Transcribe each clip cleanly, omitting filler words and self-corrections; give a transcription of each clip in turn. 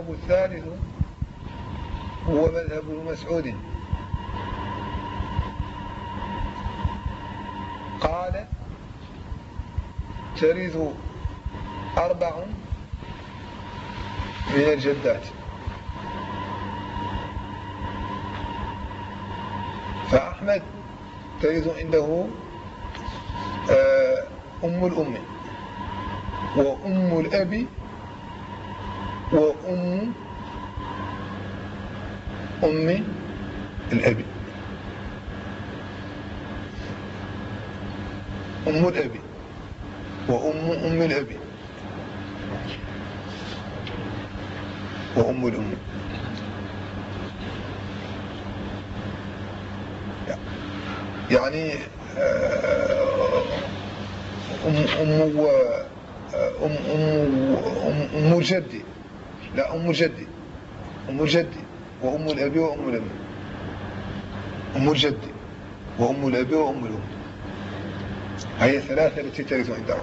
والمذهب الثالث هو مذهب ابن مسعود، قال ترث 4 من الجدات، فأحمد ترث عنده أم الأم وأم الأب وأم الأب، أم الأب وأم الأب وأم الأم. يعني أم الجد، لا أم الجد، أم الجد وأم الأب وأم الأم، أم الجد وأم الأب وأم الأم، هي الثلاثة التي ترث عندهم.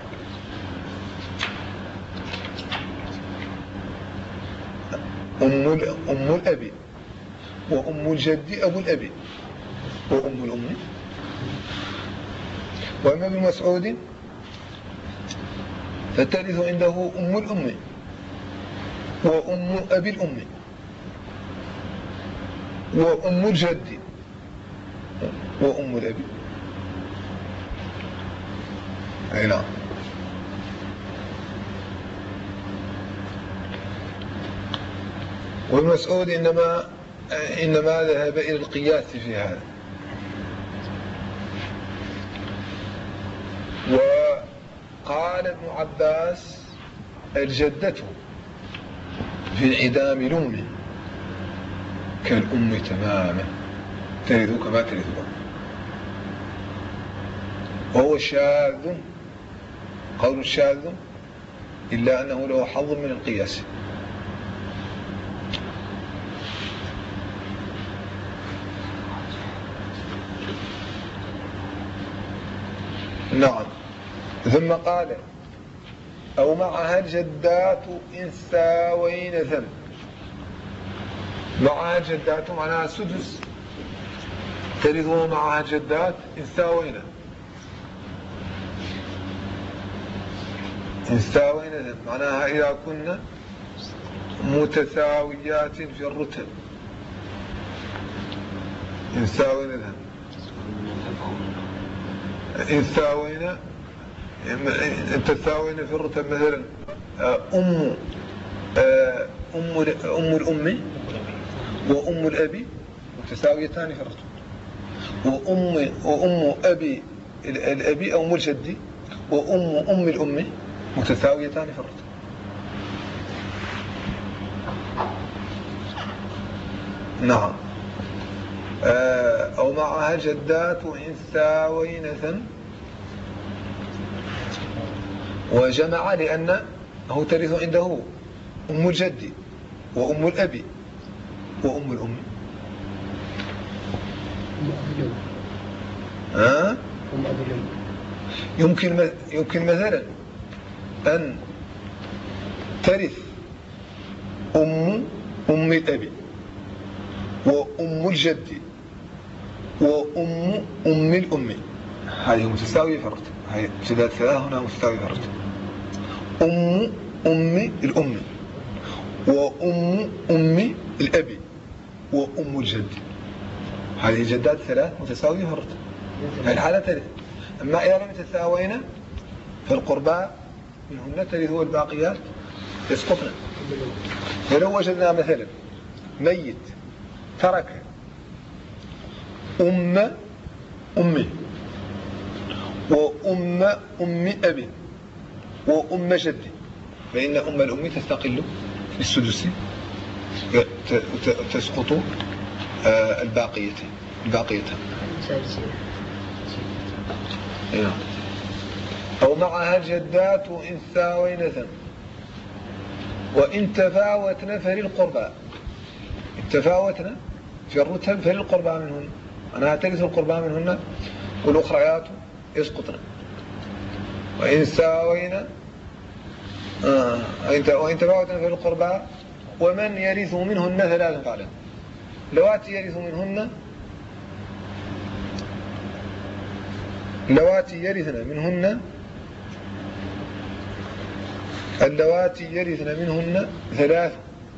أم الأب وأم الجد أبو الأب وأم الأم. وأما ابن مسعود فترث عنده أم الأم وأم أبي الأم وأم الجد وأم الأب. أي نعم. وابن مسعود إنما ذهب إلى القياس في هذا، وقال ابن عباس الجدة في انعدام الأم كالأم تماما ترث كما ترث الأم، وهو شاذ، قول شاذ إلا أنه له حظ من القياس. نعم. ثم قال أو معها الجدات إن ساوين ذم. معها الجدات معناها السدس، ترث معها الجدات إن ساوين، إن ساوين ذم معناها إذا كنا متساويات في الرتب، إن ساوين ذم، إن ساوين تساوين في الرتب مثلا أم الأم وأم الأبي متساويتان في الرتب، وأم أبي الأبي أو أم الجد وأم الأم متساويتان في الرتب. نعم. أو معها الجدات إن ساوين ثم، وجمع لأنه ترث عنده أم الجد وأم الأب وأم الأم. يمكن مثلا أن ترث أم الأب وأم الجد وأم الأم، هذه متساوية في الرتب، هذه ثلاثة هنا متساوية في الرتب. أم الأم وأم الأب وأم الجد، هذه جدات 3 متساوية في الرتب، هذه الحالة ترث. أما إذا لم يتساوين في القرباء منهن ترث والباقيات يسقطن. فلو وجدنا مثلا ميت ترك أم أمي وأم أبي وأم جدي، فإن أم الأم تستقل بالسدس، تسقط الباقيتان. أو معها الجدات إن ساوينة وإن تفاوتن فللقربى، تفاوتن في الرتب فللقربى منهن، أنها ترث القربى منهن والأخريات يسقطن. وإن ساوينا وإن تفاوتن فللقربى ومن يرث منهن ثلاث فعلا. لواتي يرث منهن، اللواتي يرثن منهن ثلاث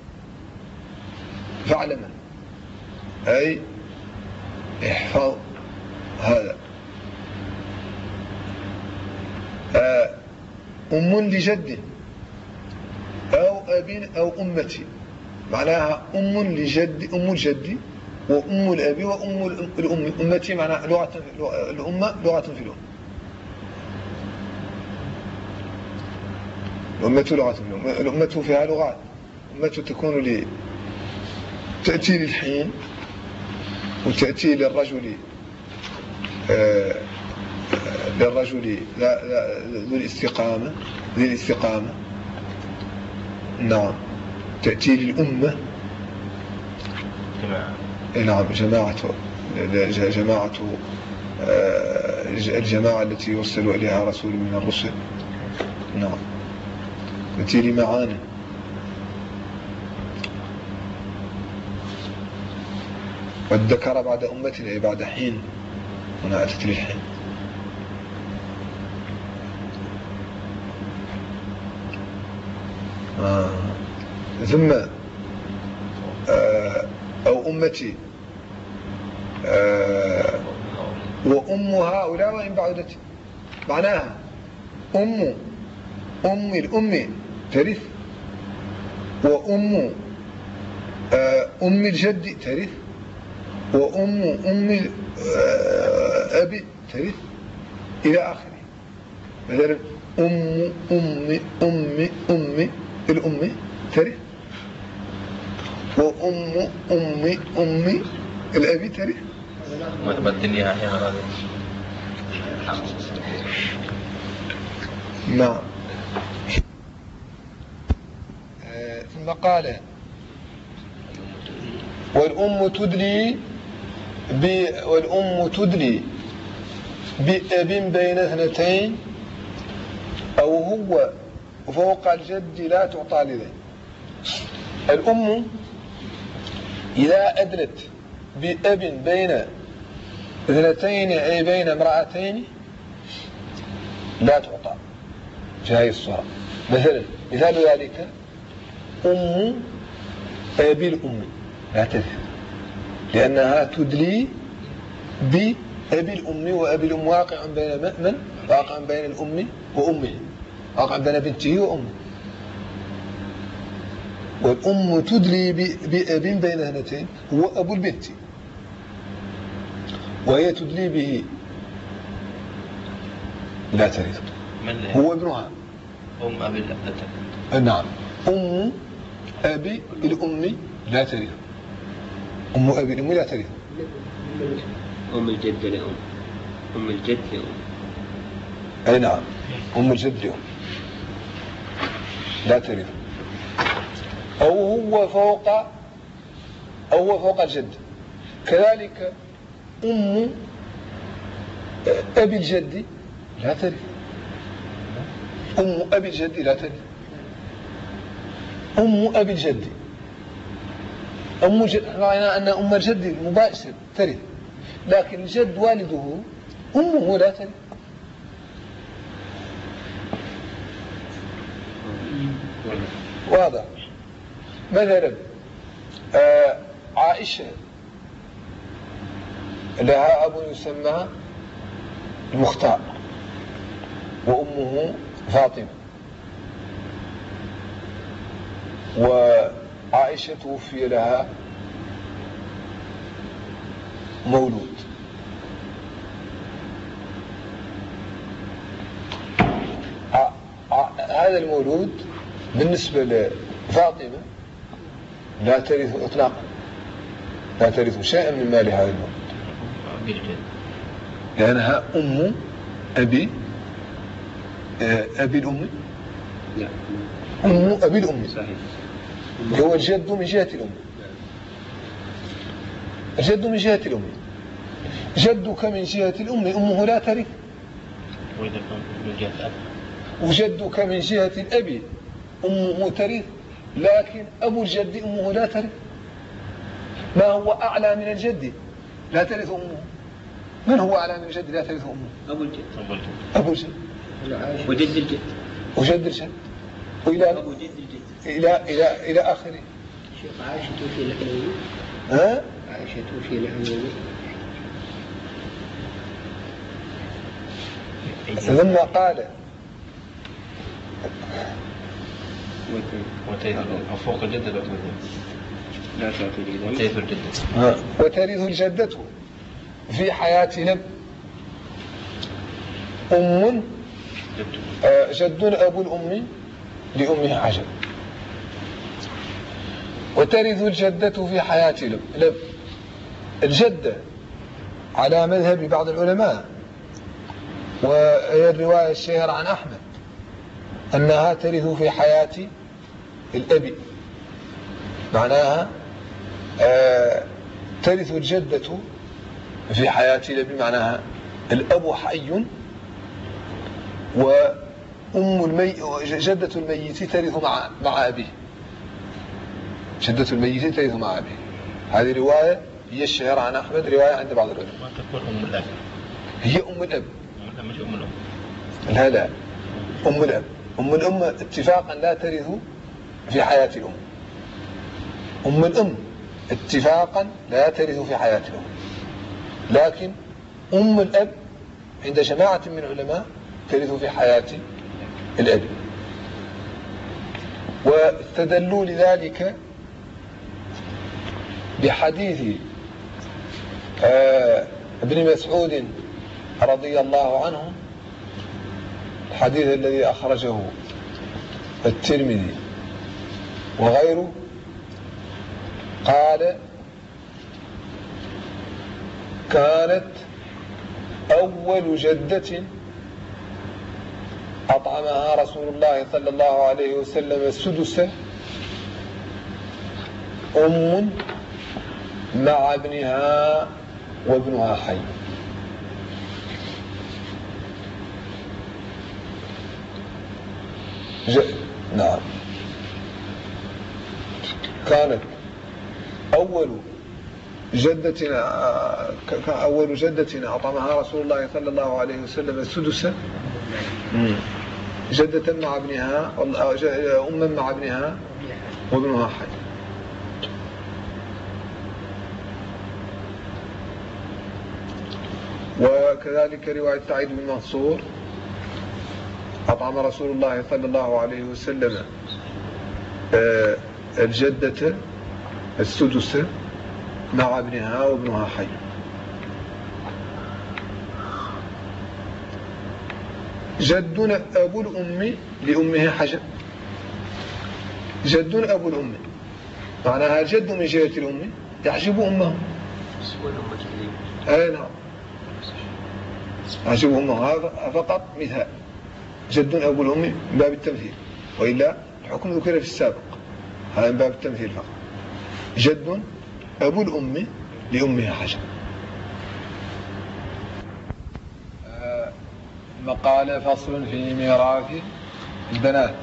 فاعلم، أي احفظ هذا. أم لجد أو أب أو أمتي، معناها أم الجد وأم الأب وأم الأم. أمتي معناها الأمة لغة في الأم، الأمة لغة في الأم. الأمة فيها لغات. أمة تكون تأتي للحين، وتأتي للرجل ذو الاستقامة. نعم. تأتي للأمة، نعم، الجماعة التي يرسل إليها رسول من الرسل. نعم. تأتي لمعاني. والذكر بعد أمة أي بعد حين، هنا أتت للحين. ثم أو أمتي وأم هؤلاء وإن بعدت، معناها أم الأم ترث، وأم الجد ترث، وأم الأب ترث إلى آخره. مثلا أم الأم ترث، وأم الأب ترث. ما تبدلنيها أحيانا. نعم. ثم قال والأم تدلي بأب بين اثنتين أو هو فوق الجد لا تعطى لذين. الأم إذا أدلت بأب بين اثنتين أي بين امرأتين لا تعطى في هذه الصورة. مثلا مثال ذلك أم أبي الأم لا ترث، لأنها تدلي بأبي الأم، وأبي الأم واقع بين من؟ واقع بين الأم وأمه، واقع بين بنته وأمه. والأم تدلي بأب بين اثنتين هو أبو البنت، وهي تدلي به لا ترث، هو ابنها. أم أبي لا ترث. نعم. أم أبي الأم لا ترث، أم أبي الأم لا ترث. أم الجد لأم، أم الجد لأم. أي نعم، أم الجد لأم لا ترث. أو هو فوق الجد. كذلك أم أبي الجد لا ترث، أم أبي الجد لا ترث. أم أبي الجد معنى أن أم الجد مباشر ترث، لكن الجد والده أمه لا ترث. واضح. مثلا عائشة لها أب يسمى المختار، وأمه فاطمة، وعائشة توفي لها مولود. هذا المولود بالنسبة لفاطمة لا ترث إطلاقا، لا ترث شيئا من مال هذا المولود، لأنها أم أبي الأم. لا، أم أبي الأم صحيح. هو الجد من جهة الأم، الجد من جهة الأم. جدك من جهة الأم أمه لا ترث، وإذا كان من جهة الأب. وجدك من جهة الأب أمه ترث، لكن أبو الجد أمه لا ترث. ما هو أعلى من الجد لا ترث أمه؟ من هو أعلى من الجد لا ترث أمه؟ أبو الجد. أبو الجد وجد الجد وجد الجد وإلى أبو جد الجد إلى آخره. شيخ عائشة توفي الحلوي. ها؟ عائشة توفي الحلوي. لما قال فوق الجدة لا تعطي وترث الجدة. وترث الجدة في حياة لب أم جد أبو الأم لأمه عجب. وترث الجدة في حياة لب. الجدة على مذهب بعض العلماء وهي الرواية الشهيرة عن أحمد أنها ترث في حياة الأب. معناها ترث الجدة في حياة الأب، معناها الأب حي جدة الميت ترث مع أبيه. جدة الميت ترث مع أبيه. هذه رواية هي الشهيرة عن أحمد، رواية عند بعض العلماء. ما تكون أم الأب. هي أم الأب. مش أم الأم. لا أم الأب. أم الأم اتفاقا لا ترث في حياة الأم. أم الأم اتفاقا لا ترث في حياة الأم، لكن أم الأب عند جماعة من العلماء ترث في حياة الأب. واستدلوا لذلك بحديث ابن مسعود رضي الله عنه، الحديث الذي أخرجه الترمذي وغيره، قال: كانت أول جدة أطعمها رسول الله صلى الله عليه وسلم السدس أم مع ابنها وابنها حي. نعم، كانت أول جدة أطعمها رسول الله صلى الله عليه وسلم السدس جدة مع ابنها، أما مع ابنها وابنها حي. وكذلك رواية سعيد بن منصور: أطعم رسول الله صلى الله عليه وسلم الجدة السدس مع ابنها وابنها حي. جد أبو الأم لأمه حجب. جد أبو الأم معناها جد من جهة الأم يحجب أمه. أي نعم، يحجب أمه. هذا فقط مثال. جد أبو الأم من باب التمثيل، وإلا الحكم ذكر في السابق، هذا من باب التمثيل فقط. جد أبو الأم لأمها حجب. مقال فصل في ميراث البنات: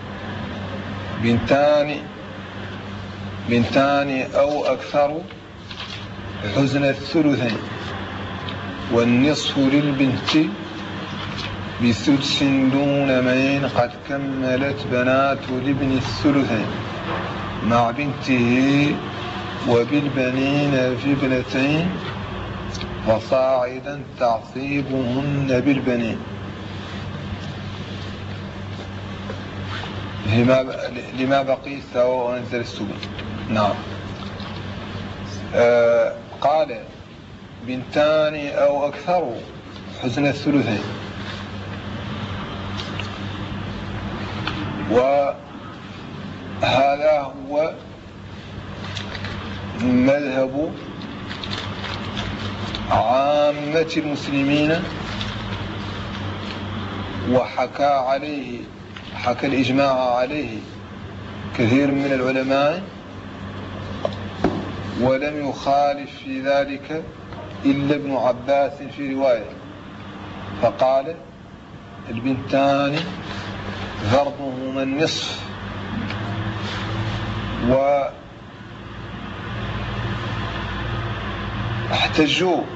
بنتان أو أكثر حزن الثلثين، والنصف للبنت بسدس دون من قد كملت بنات لابن الثلثين مع بنته، وبالبنين في ابنتين، وصاعدا تعصيبهن بالبنين. لما بقي سواء ونزل السبن. نعم. قال: بنتان أو أكثر حزن الثلثين. وهذا هو مذهب عامة المسلمين، حكى الإجماع عليه كثير من العلماء، ولم يخالف في ذلك إلا ابن عباس في رواية، فقال: البنتان ضربهما النصف واحتجوا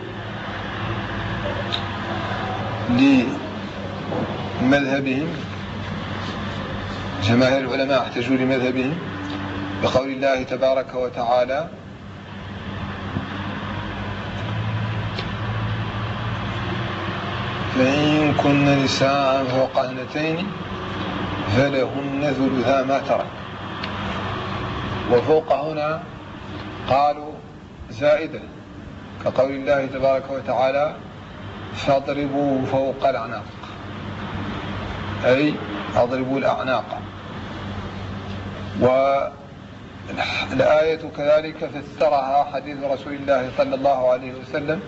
لمذهبهم، جماهير العلماء احتجوا لمذهبهم بقول الله تبارك وتعالى: فإن كن نساء فوق اثنتين فلهن ثلثا ما ترك. وفوق هنا قالوا زائدة، كقول الله تبارك وتعالى: فاضربوا فوق الأعناق، أي اضربوا الأعناق. والآية كذلك فسرها حديث رسول الله صلى الله عليه وسلم،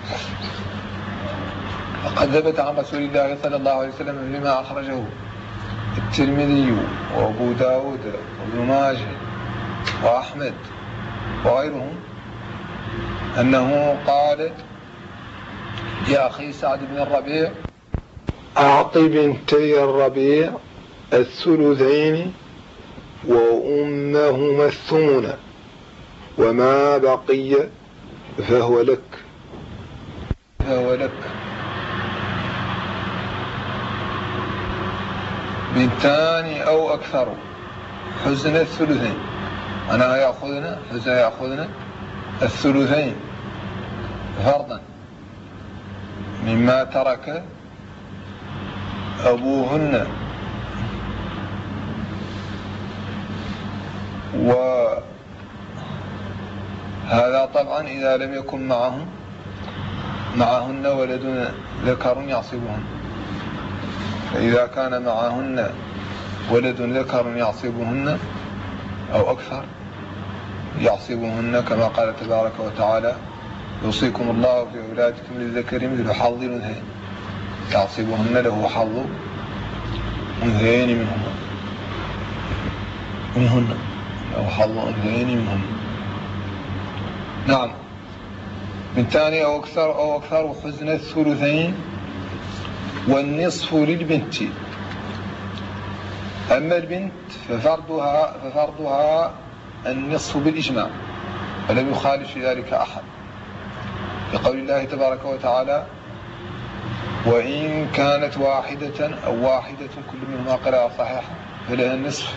وقد ثبت عن رسول الله صلى الله عليه وسلم فيما أخرجه الترمذي وأبو داود وابن ماجه وأحمد وغيرهم أنه قال لأخي سعد بن الربيع: أعط بنتي الربيع الثلثين وأمهما الثمن، وما بقي فهو لك. بنتان أو أكثر حزن الثلثين، أنا يأخذنا الثلثين فرضا مما ترك أبوهن، وهذا طبعا إذا لم يكن معهن ولد ذكر يعصبهن. فإذا كان معهن ولد ذكر يعصبهن أو أكثر يعصبهن، كما قال تبارك وتعالى: يوصيكم الله في أولادكم للذكر مثل حظ الأنثيين، يعصبهن له حظ أنثيين منهن له حظ أنثيين منهن. نعم، بنتان أو أكثر حزن الثلثين، والنصف للبنت. أما البنت ففرضها النصف بالإجماع، ولم يخالف في ذلك أحد، بقول الله تبارك وتعالى: وإن كانت واحدة أو واحدة كل منهما قراءة صحيحة فلها النصف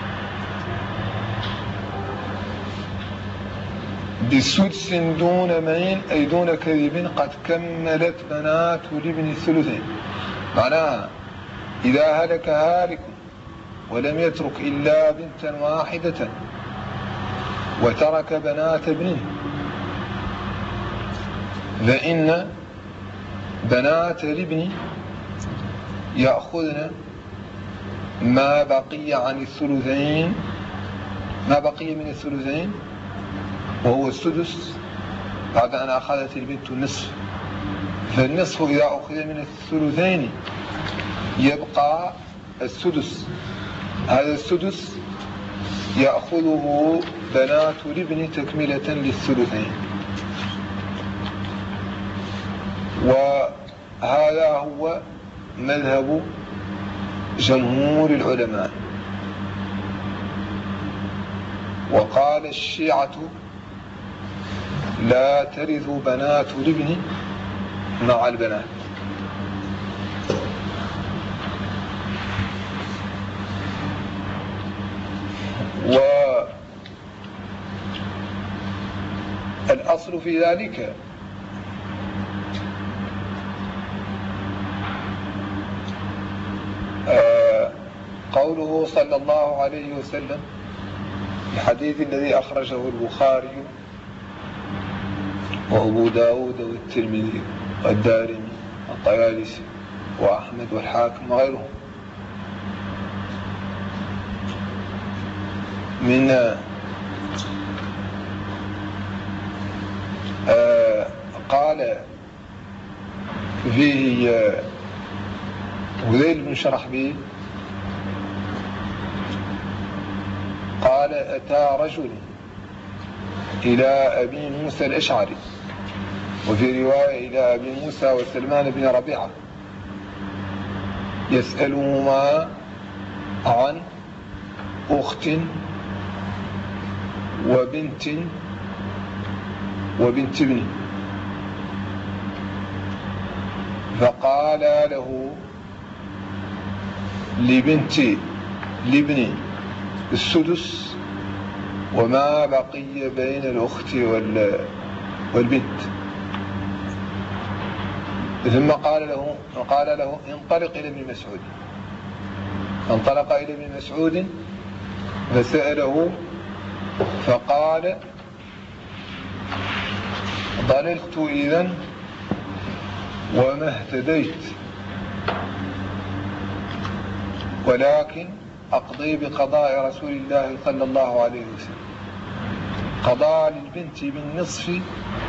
بسدس دون مين، أي دون كذب، قد كملت بنات لابن الثلثين. معناها إذا هلك هالك ولم يترك إلا بنتا واحدة وترك بنات ابنه، فإن بنات الابن يأخذن ما بقي عن الثلثين، ما بقي من الثلثين وهو السدس، بعد أن أخذت البنت النصف. فالنصف إذا أخذ من الثلثين يبقى السدس، هذا السدس يأخذه بنات الابن تكملة للثلثين. وهذا هو مذهب جمهور العلماء. وقال الشيعة: لا ترث بنات الابن مع البنات. والأصل في ذلك قوله صلى الله عليه وسلم في الحديث الذي أخرجه البخاري وأبو داود والترمذي والدارمي والطيالسي وأحمد والحاكم وغيرهم من قال فيه هذيل بن شرحبيل قال: أتى رجل إلى أبي موسى الأشعري، وفي رواية إلى أبي موسى وسلمان بن ربيعة، يسألهما عن أخت وبنت ابن، فقال له لابن السدس وما بقي بين الأخت والبنت. ثم قال له انطلق إلى ابن مسعود. فانطلق إلى ابن مسعود فسأله فقال ضللت إذن وما اهتديت، ولكن أقضي بقضاء رسول الله صلى الله عليه وسلم، قضاء للبنت بالنصف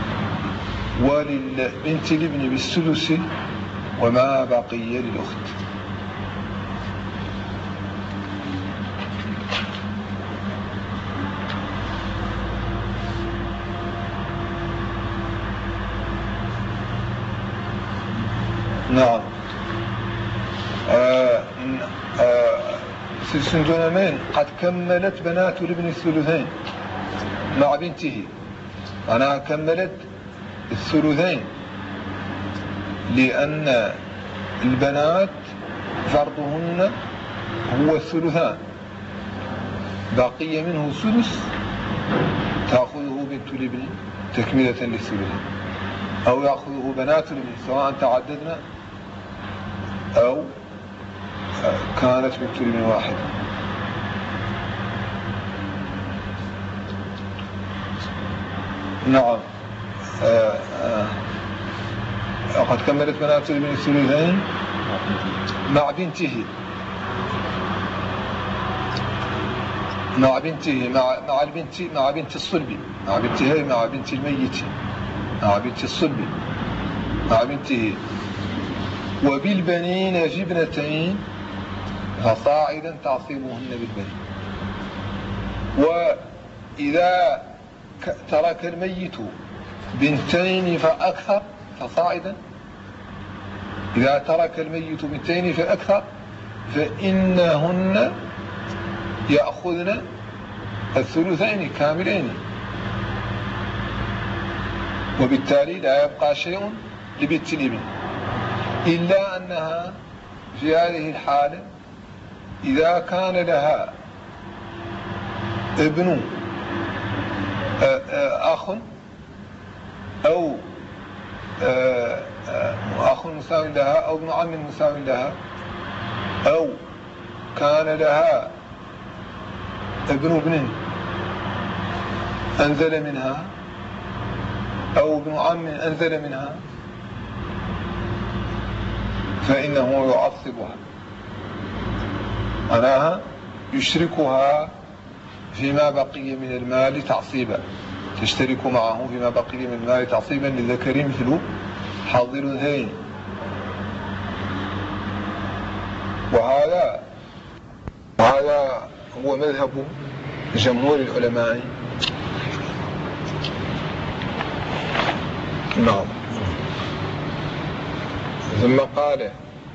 وللبنت الابن بالسدس وما بقي للأخت. نعم. سندونمين قد كملت بنات الابن الثلثين مع بنته، أنا كملت الثلثين، لأن البنات فرضهن هو الثلثان، بقي منه سدس تأخذه بنت الابن تكملة للثلثين، أو يأخذه بنات الابن سواء تعددنا أو كانت بنت الابن واحدة. نعم. قد كملت بنات الابن الثلثين مع بنته مع بنت الصلب، مع بنته، مع بنت الميت، مع بنت الصلب، مع بنته. وبالبنين جبنتين فصاعدا تعصيبهن بالبنين. وإذا ترك الميت بنتين فأكثر فصاعدا، إذا ترك الميت بنتين فأكثر فإنهن يأخذن الثلثين كاملين، وبالتالي لا يبقى شيء لبنت الابن، إلا أنها في هذه الحالة إذا كان لها ابن أخ أو أخ مساو لها أو ابن عم مساو لها، أو كان لها ابن أنزل منها أو ابن عم أنزل منها، فإنه يعصبها، معناها يشركها فيما بقي من المال تعصيبا، تشترك معه فيما بقي من المال تعصيبا للذكر مثل حظ الأنثيين. وهذا هو مذهب جمهور العلماء. نعم. ثم قال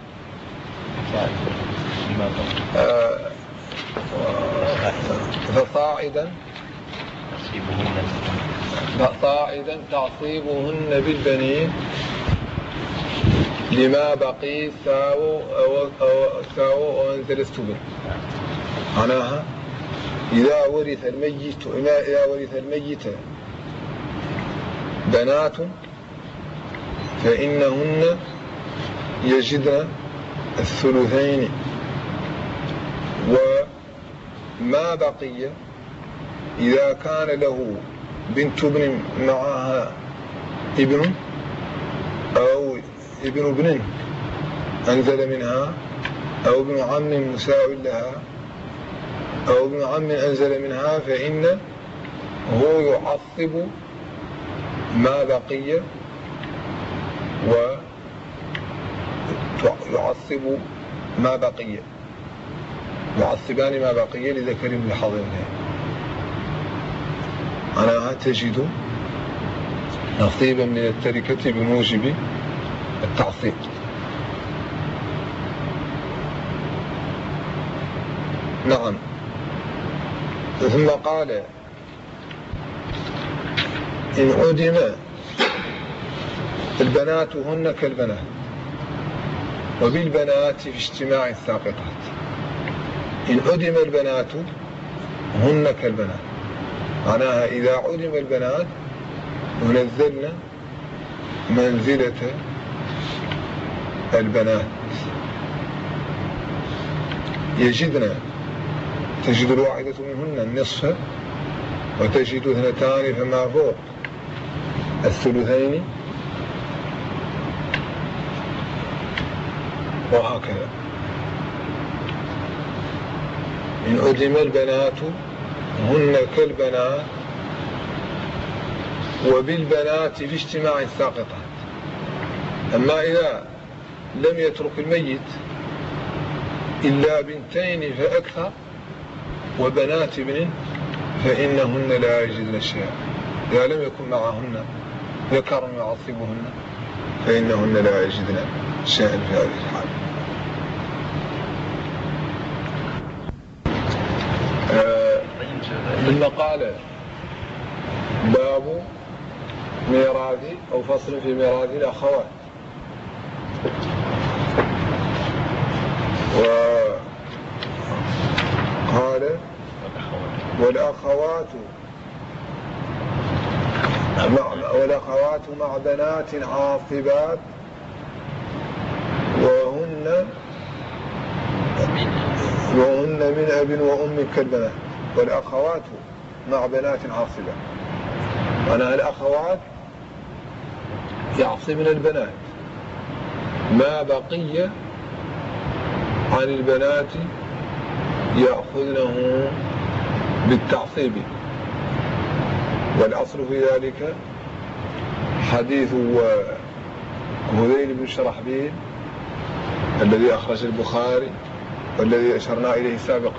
فصاعدا تعصيبهن بالبنين لما بقي ساو وأنزل السبن. معناها إذا ورث الميت بنات فإنهن يجدن الثلثين، وما بقي إذا كان له بنت ابن معها ابن أو ابن ابن أنزل منها أو ابن عم مساو لها أو ابن عم أنزل منها، فإنه يعصب ما بقي ويعصب ما بقي، يعصبان ما بقي لذكر بحظ الأنثيين. معناها تجد نصيبا من التركة بموجب التعصيب. نعم. ثم قال إن عدم البنات هن كالبنات وبالبنات في اجتماع الساقطات. إن عدم البنات هن كالبنات معناها إذا عدم البنات ونزلنا منزلة البنات يجدنا تجد الواحدة منهن النصف وتجد اثنتان فما فوق الثلثين وهكذا. إن عدم البنات هن كالبنات وبالبنات في اجتماع الساقطات. أما إذا لم يترك الميت إلا بنتين فأكثر وبنات ابن فإنهن لا يجدن شيئا. إذا لم يكن معهن ذكر يعصبهن فإنهن لا يجدن شيئا في هذه الحال. ثم قال باب ميراث أو فصل في ميراث الأخوات. وقال والأخوات مع بنات عاصبات وهن من أب وأم كالبنات. والأخوات مع بنات عاصبات معناها الأخوات يعصبن البنات ما بقي عن البنات يأخذنه بالتعصيب. والأصل في ذلك حديث هذيل بن شرحبيل الذي أخرج البخاري والذي أشرنا إليه سابقا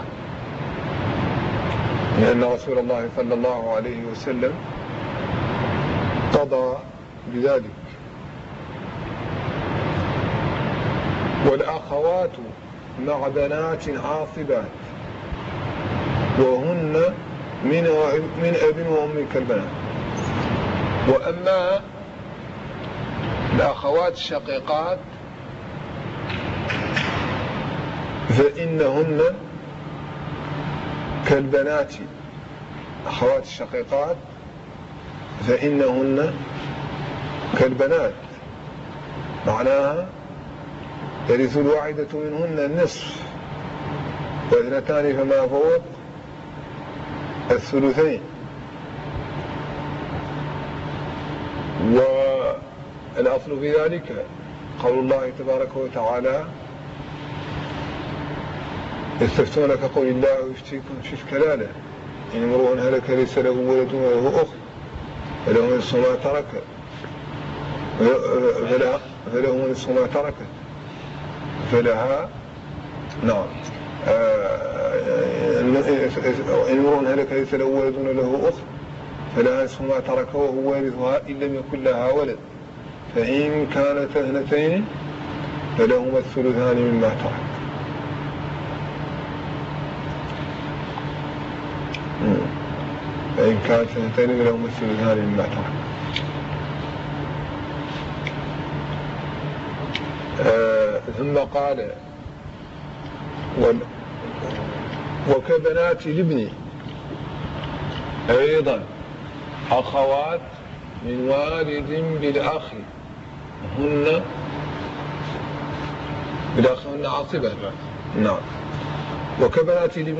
لأن رسول الله صلى الله عليه وسلم قضى بذلك. والأخوات مع بنات عاصبات وهن من أب وأم كالبنات. وأما الأخوات الشقيقات فإنهن كالبنات. أخوات الشقيقات فإنهن كالبنات معناها يرث الواحدة منهن النصف واثنتان فما فوق الثلثين. والأصل في ذلك قول الله تبارك وتعالى يستفتونك قول الله ويفتيكم في الكلالة إن امرؤ هلك ليس له ولد وله أخت فله نصف ما ترك فله نصف ما تركت فلها إن امرؤ هلك ليس له ولد وله أخت فلها نصف ما ترك وهو وارثها إن لم يكن لها ولد فإن كانت اثنتين فلهما الثلثان مما ترك. فإن كانت اثنتين فلهما الثلثان مما ترك. ثم قال وكبنات الابن أيضا أخوات من والد بالأخ هن عاصبة. نعم. وكبنات الابن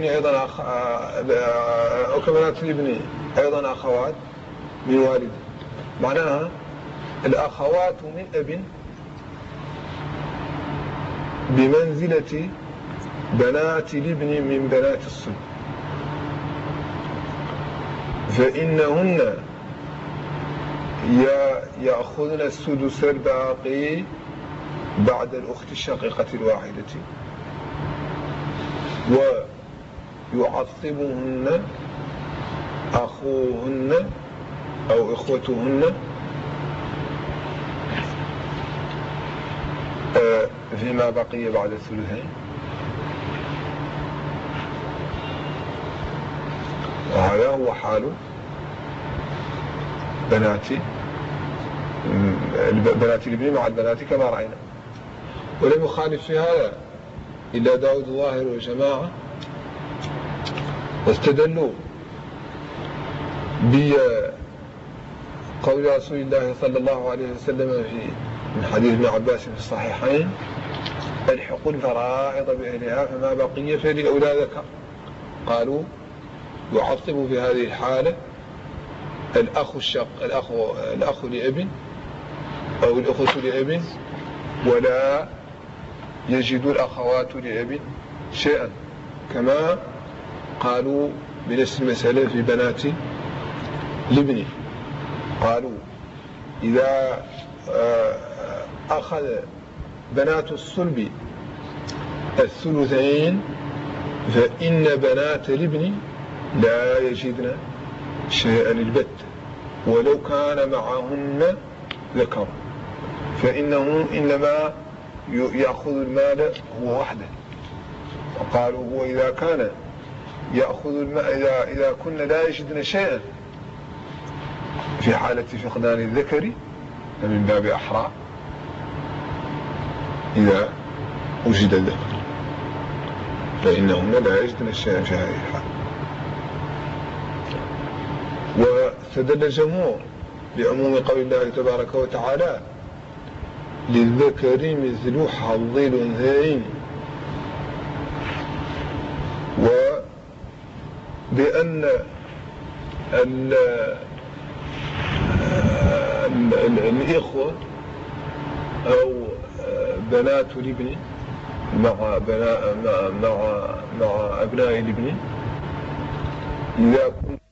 أيضا أخوات من والد معناها الأخوات من أب بمنزلة بنات الابن من بنات الصلب فإنهن يأخذن السدس الباقي بعد الأخت الشقيقة الواحدة ويعصبهن أخوهن أو إخوتهن فيما بقي بعد الثلثين. وهذا هو حال بنات الابن مع البنات كما رأينا. ولم يخالف في هذا إلا داود الظاهر وجماعة، واستدلوا بقول رسول الله صلى الله عليه وسلم من حديث ابن عباس في الصحيحين: الحقوا الفرائض بأهلها فما بقي فلأولى ذكر. قالوا يعصب في هذه الحالة الأخ الشق الأخ لابن أو الأخوة لابن، ولا يجد الأخوات لابن شيئا، كما قالوا بنفس المسألة في بنات الابن. قالوا إذا أخذ بنات الصلب الثلثين فإن بنات الابن لا يجدن شيئا البت، ولو كان معهن ذكر، فإنه إنما يأخذ المال هو وحده. وقالوا هو إذا كان يأخذ المال إذا كنا لا يجدن شيئا في حالة فقدان الذكر فمن باب أحرى إذا وجد الذكر، فإنهن لا يجدن شيئا في هذه الحالة. واستدل الجمهور بعموم قول الله تبارك وتعالى: للذكر مثل حظ الأنثيين، وبأن الإخوة أو بنات الابن مع أبناء الابن إذا كنت